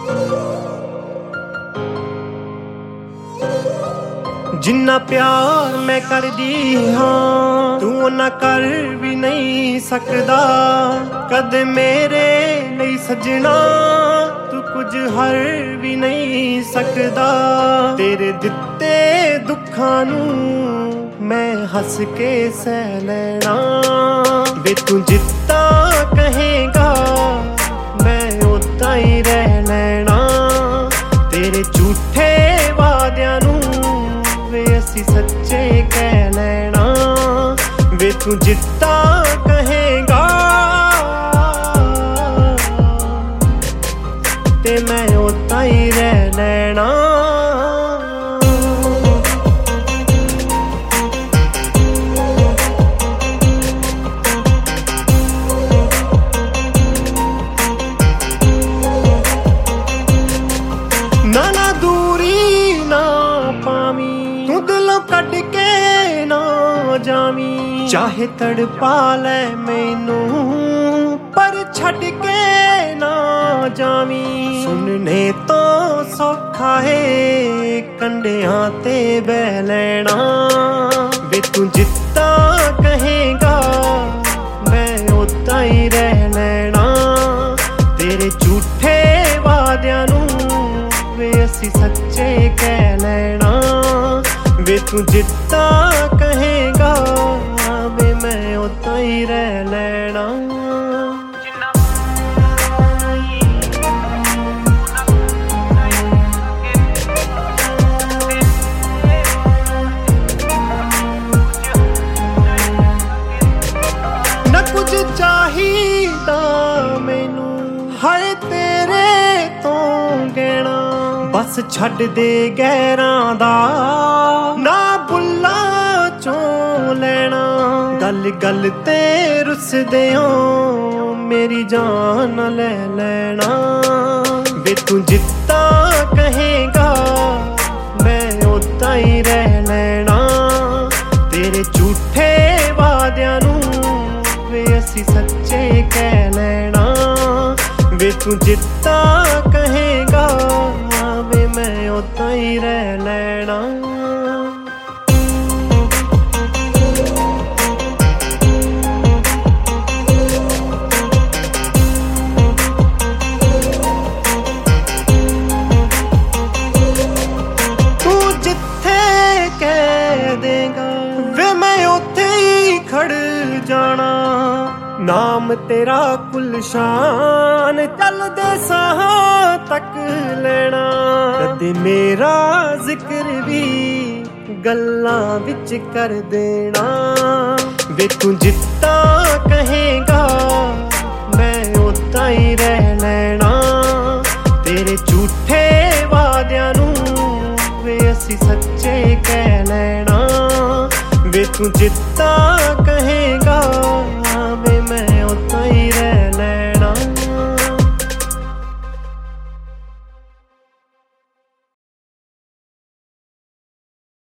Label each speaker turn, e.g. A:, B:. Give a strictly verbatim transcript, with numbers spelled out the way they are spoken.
A: जिन्ना प्यार मैं करदी हाँ तू उन्ना कर भी नहीं सकदा। कदे मेरे लिए सजना तू कुछ हर भी नहीं सकदा। तेरे दिते दुखां नू मैं हस के सह लेना। वे तू जिद्दा कहेगा मैं उदा ही रह लेना। तेरे झूठे वादियां नू वे असी सच्चे कह लेना। वे तू जिद्दा कहेगा ते मैं उदा ही रह लेना। ना ना दूरी ना पावी तू दिलों कट के ना जावी। चाहे तड़पा ले मैनू पर छड़ के ना जावी। सुनने तो सौखा है कंडियां ते बह लेना। वे तू जिद्दा कहेगा मैं उदा ही रह लेना। तेरे झूठे वादियां नू वे असी सच्चे कह लेना। वे तू जिद्दा कहेगा वे मैं उदा ही रह लेना। न कुछ चाहिदा मैनू हाय तेरे तो गहना। बस छड़ दे गैरां दा ना बुल्ला चों लेना। गल गल ते रुसदे हो मेरी जान ले लेना। वे तू जिद्दा कहेगा मैं उदा ही रह लेना। तेरे झूठे वादियां नू वे असी सच्चे कह लेना। वे तू जिद्दा कहेगा वे मैं उदा ही रह लेना। तू जिथे कह देगा वे मैं उथे ही खड़ जाना। नाम तेरा गुलशान चलदे साह तक लेना। कदे मेरा जिक्र भी गल्लां विच कर देना। वे तू जिद्दा कहेगा मैं उदा ही रह लेना। तेरे झूठे वादियां नू वे असी सच्चे कह लेना। वे तू जिद्दा कहेगा वे मैं उदा ही